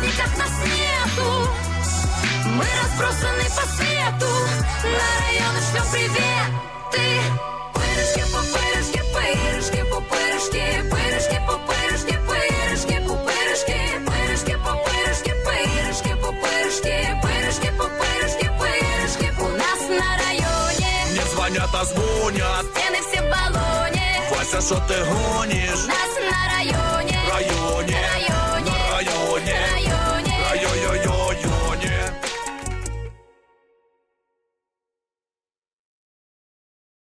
одноклассников нас нету. Мы разбросаны по свету, на районы шлем приветы. Пырышки, пупырышки, пырышки, пупырышки, пырышки, пупырышки, пырышки, пупырышки, пырышки, пупырышки, пырышки, пупырышки, пырышки, пупырышки, пырышки. У нас на районе не звонят, а звонят. стены все в баллоне. Вася, что ты гонишь? У нас на районе